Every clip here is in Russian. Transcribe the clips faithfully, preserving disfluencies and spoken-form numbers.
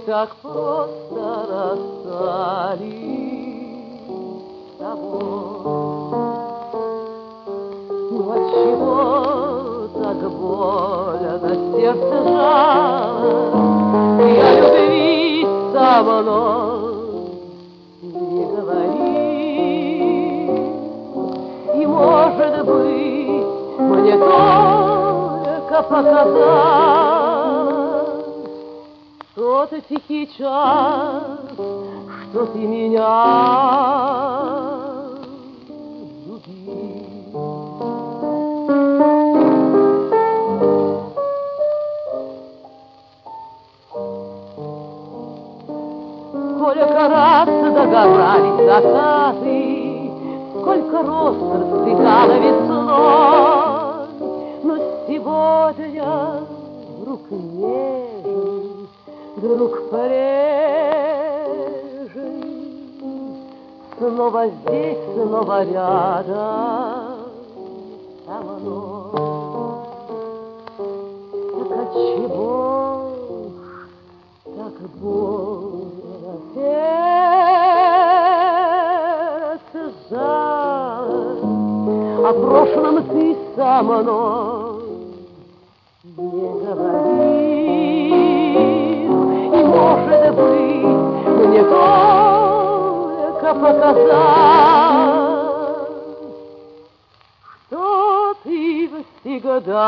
так просто расстались с тобой. Ну отчего так больно сердце жало? Я любви со мной не говори. И может быть, мне только показалось тот тихий час, что ты меня любил. Сколько раз догорали закаты, сколько роз расцветало весной, но сегодня вдруг нежный, вдруг прежний, снова здесь, снова рядом со мной. Так отчего так больно сердце жаль, о прошлом ты со мной не говорил. И может быть, мне только показалось, что ты всегда,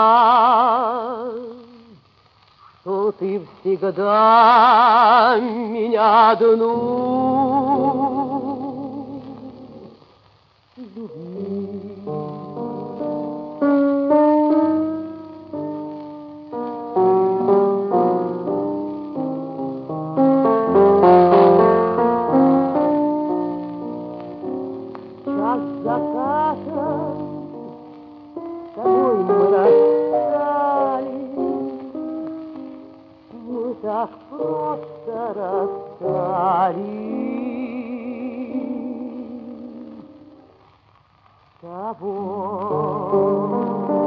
что ты всегда меня одну любил. Час заката, с тобой мы расстались, мы так просто расстались с тобой.